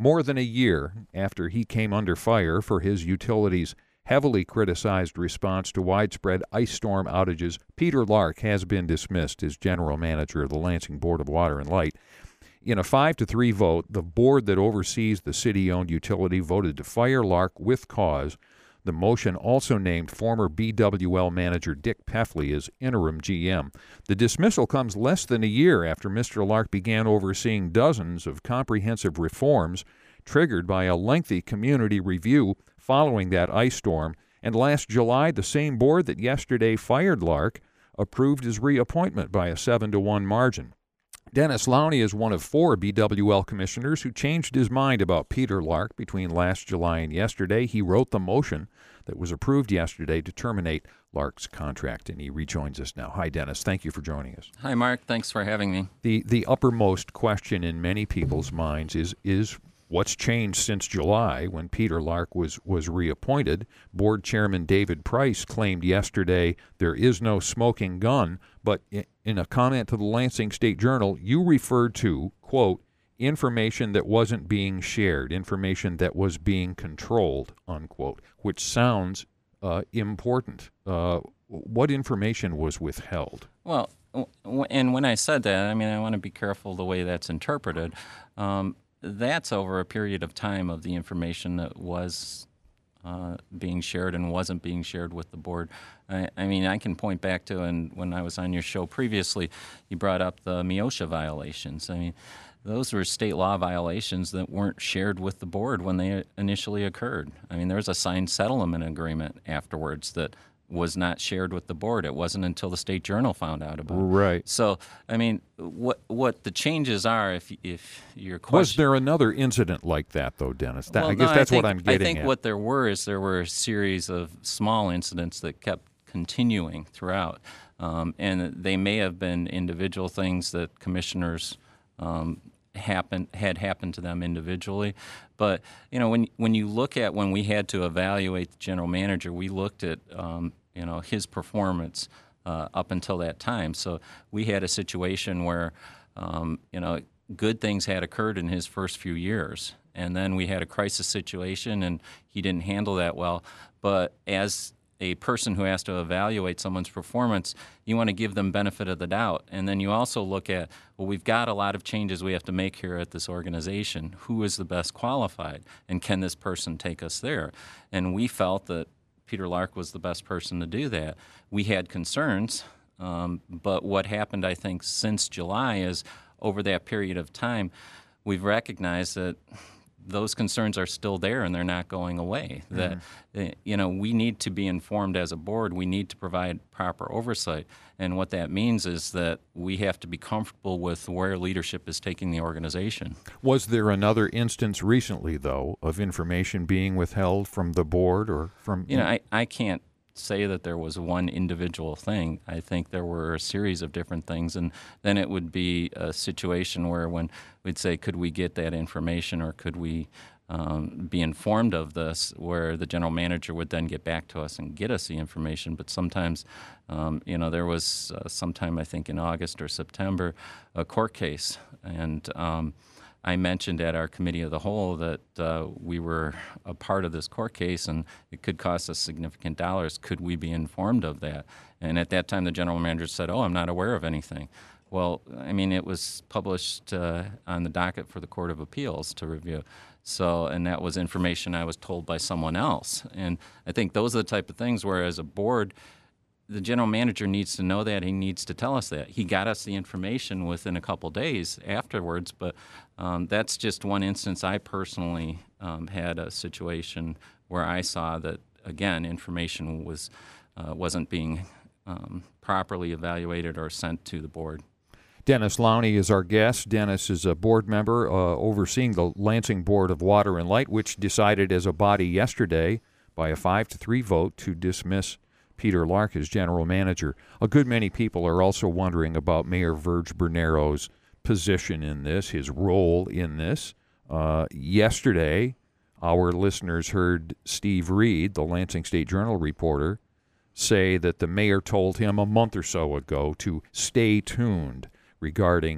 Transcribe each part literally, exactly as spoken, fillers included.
More than a year after he came under fire for his utility's heavily criticized response to widespread ice storm outages, Peter Lark has been dismissed as general manager of the Lansing Board of Water and Light. In a five to three vote, the board that oversees the city-owned utility voted to fire Lark with cause. The motion also named former B W L manager Dick Peffley as interim G M. The dismissal comes less than a year after Mister Lark began overseeing dozens of comprehensive reforms triggered by a lengthy community review following that ice storm. And last July, the same board that yesterday fired Lark approved his reappointment by a seven to one margin. Dennis Lowney is one of four B W L commissioners who changed his mind about Peter Lark between last July and yesterday. He wrote the motion that was approved yesterday to terminate Lark's contract, and he rejoins us now. Hi, Dennis. Thank you for joining us. Hi, Mark. Thanks for having me. The the uppermost question in many people's minds is is what's changed since July when Peter Lark was, was reappointed. Board Chairman David Price claimed yesterday there is no smoking gun, but in, in a comment to the Lansing State Journal, you referred to, quote, information that wasn't being shared, information that was being controlled, unquote, which sounds uh, important. Uh, what information was withheld? Well, w- and when I said that, I mean, I want to be careful the way that's interpreted. Um, That's over a period of time of the information that was uh, being shared and wasn't being shared with the board. I, I mean, I can point back to, and when I was on your show previously, you brought up the MIOSHA violations. I mean, those were state law violations that weren't shared with the board when they initially occurred. I mean, there was a signed settlement agreement afterwards that was not shared with the board. It wasn't until the State Journal found out about it. Right. So, I mean, what what the changes are, if if your question... Was there another incident like that, though, Dennis? That, well, I guess no, that's I think, what I'm getting I think at. what there were is there were a series of small incidents that kept continuing throughout. Um, and they may have been individual things that commissioners um, happened had happened to them individually. But, you know, when when you look at when we had to evaluate the general manager, we looked at, um, you know, his performance uh, up until that time. So we had a situation where, um, you know, good things had occurred in his first few years. And then we had a crisis situation, and he didn't handle that well. But as a person who has to evaluate someone's performance, you want to give them benefit of the doubt. And then you also look at, well, we've got a lot of changes we have to make here at this organization. Who is the best qualified? And can this person take us there? And we felt that Peter Lark was the best person to do that. We had concerns, um, but what happened, I think, since July is over that period of time, we've recognized that those concerns are still there and they're not going away. That, mm-hmm. you know, we need to be informed as a board. We need to provide proper oversight. And what that means is that we have to be comfortable with where leadership is taking the organization. Was there another instance recently, though, of information being withheld from the board or from... You know, I, I can't say that there was one individual thing. I think there were a series of different things, and then it would be a situation where when we'd say, could we get that information or could we um, be informed of this, where the general manager would then get back to us and get us the information. But sometimes, um, you know, there was uh, sometime, I think in August or September, a court case, and um, I mentioned at our committee of the whole that uh, we were a part of this court case and it could cost us significant dollars. Could we be informed of that? And at that time, the general manager said, oh, I'm not aware of anything. Well, I mean, it was published uh, on the docket for the Court of Appeals to review. So, and that was information I was told by someone else. And I think those are the type of things where as a board, the general manager needs to know that. He needs to tell us that. He got us the information within a couple days afterwards, but um, that's just one instance. I personally um, had a situation where I saw that, again, information was, uh, wasn't being um, properly evaluated or sent to the board. Dennis Lowney is our guest. Dennis is a board member uh, overseeing the Lansing Board of Water and Light, which decided as a body yesterday by a five to three vote to dismiss Peter Lark as general manager. A good many people are also wondering about Mayor Verge Bernero's position in this, his role in this. Uh, yesterday, our listeners heard Steve Reed, the Lansing State Journal reporter, say that the mayor told him a month or so ago to stay tuned regarding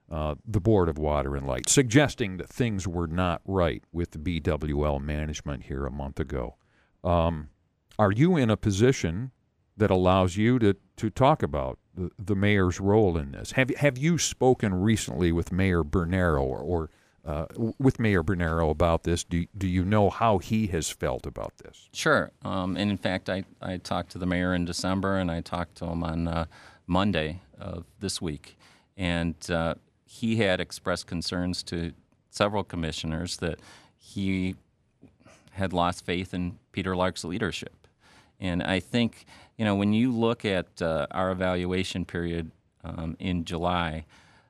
uh, the Board of Water and Light, suggesting that things were not right with the B W L management here a month ago. Um, are you in a position that allows you to, to talk about the, the mayor's role in this? Have, have you spoken recently with Mayor Bernero or, or uh, with Mayor Bernero about this? Do, do you know how he has felt about this? Sure. Um, and in fact, I, I talked to the mayor in December, and I talked to him on uh, Monday of this week. And uh, he had expressed concerns to several commissioners that he had lost faith in Peter Lark's leadership. And I think, you know, when you look at uh, our evaluation period um, in July,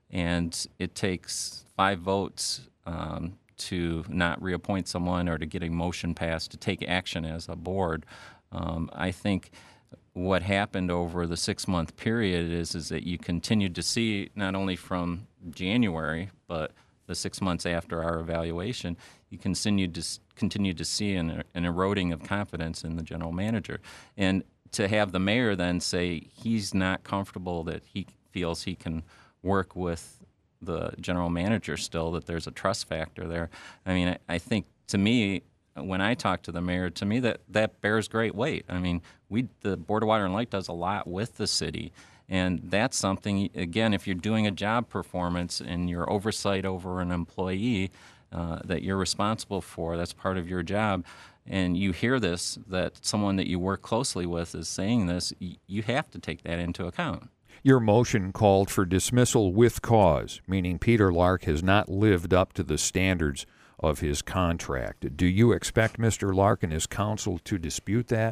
and it takes five votes um, to not reappoint someone or to get a motion passed to take action as a board, um, I think what happened over the six-month period is, is that you continued to see, not only from January, but the six months after our evaluation, you continued to continue to see an, an eroding of confidence in the general manager. And to have the mayor then say he's not comfortable, that he feels he can work with the general manager still, that there's a trust factor there. I mean, I, I think, to me, when I talk to the mayor, to me that, that bears great weight. I mean, we the Board of Water and Light does a lot with the city. And that's something, again, if you're doing a job performance and your oversight over an employee uh, that you're responsible for, that's part of your job, and you hear this, that someone that you work closely with is saying this, you have to take that into account. Your motion called for dismissal with cause, meaning Peter Lark has not lived up to the standards of his contract. Do you expect Mister Lark and his counsel to dispute that?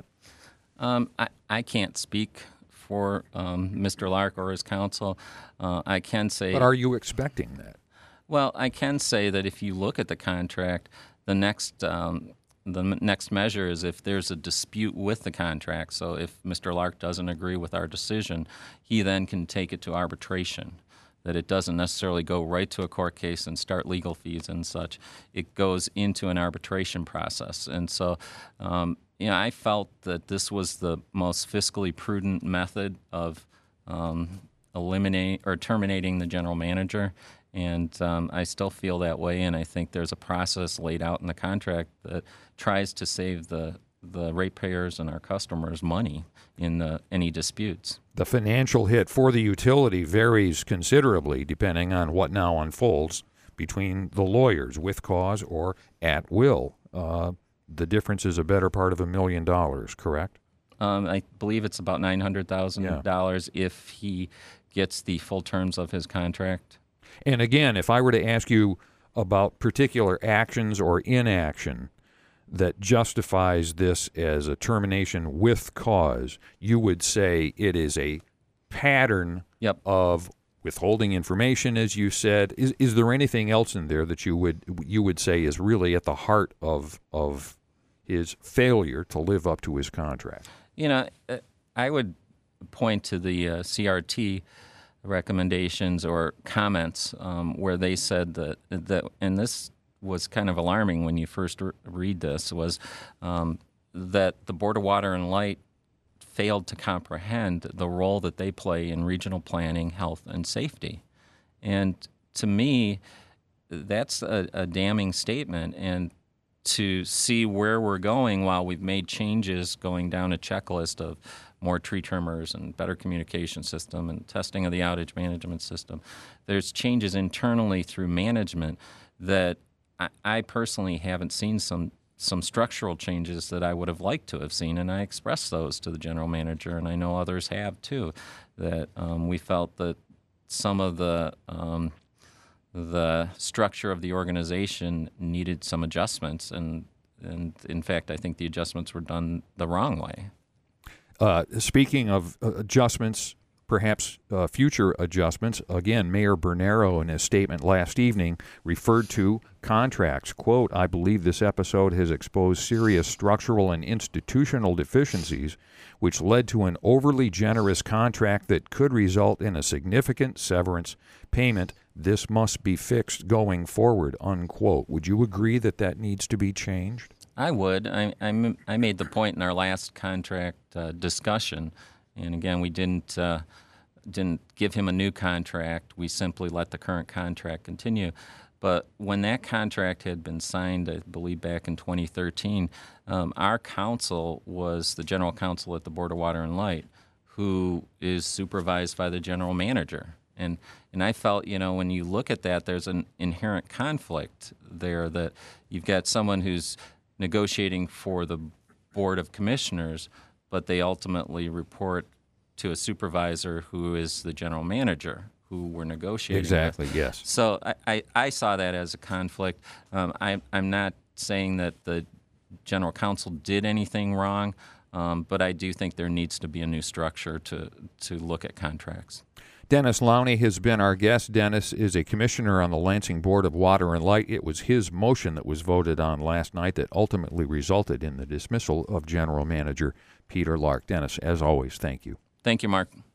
Um, I, I can't speak for um, Mister Lark or his counsel. Uh, I can say... But are you expecting that? Well, I can say that if you look at the contract, the next um, the m- next measure is if there's a dispute with the contract. So if Mister Lark doesn't agree with our decision, he then can take it to arbitration. That it doesn't necessarily go right to a court case and start legal fees and such. It goes into an arbitration process. And so, um, you know, I felt that this was the most fiscally prudent method of um, eliminating or terminating the general manager. And um, I still feel that way, and I think there's a process laid out in the contract that tries to save the the ratepayers and our customers money in the, any disputes. The financial hit for the utility varies considerably depending on what now unfolds between the lawyers, with cause or at will. Uh, the difference is a better part of a million dollars, correct? Um, I believe it's about nine hundred thousand dollars yeah. if he gets the full terms of his contract. And again, if I were to ask you about particular actions or inaction that justifies this as a termination with cause, you would say it is a pattern yep. of withholding information, as you said. Is is there anything else in there that you would you would say is really at the heart of of his failure to live up to his contract? You know, I would point to the uh, C R T recommendations or comments um, where they said that that, and this was kind of alarming when you first re- read this, was um, that the Board of Water and Light failed to comprehend the role that they play in regional planning, health, and safety. And to me, that's a, a damning statement. And to see where we're going while we've made changes going down a checklist of more tree trimmers and better communication system and testing of the outage management system, there's changes internally through management that I, I personally haven't seen some some structural changes that I would have liked to have seen, and I expressed those to the general manager, and I know others have too, that um, we felt that some of the um, the structure of the organization needed some adjustments, and and in fact, I think the adjustments were done the wrong way. Uh, speaking of uh, adjustments, perhaps uh, future adjustments, again, Mayor Bernero in his statement last evening referred to contracts. Quote, "I believe this episode has exposed serious structural and institutional deficiencies which led to an overly generous contract that could result in a significant severance payment. This must be fixed going forward," unquote. Would you agree that that needs to be changed? I would. I, I, I made the point in our last contract uh, discussion, and again, we didn't uh, didn't give him a new contract. We simply let the current contract continue. But when that contract had been signed, I believe back in twenty thirteen, um, our counsel was the general counsel at the Board of Water and Light, who is supervised by the general manager. And and I felt, you know, when you look at that, there's an inherent conflict there, that you've got someone who's negotiating for the Board of Commissioners, but they ultimately report to a supervisor who is the general manager, who we're negotiating Exactly, with. yes. So I, I, I saw that as a conflict. Um, I, I'm not saying that the general counsel did anything wrong, um, but I do think there needs to be a new structure to, to look at contracts. Dennis Lowney has been our guest. Dennis is a commissioner on the Lansing Board of Water and Light. It was his motion that was voted on last night that ultimately resulted in the dismissal of General Manager Peter Lark. Dennis, as always, thank you. Thank you, Mark.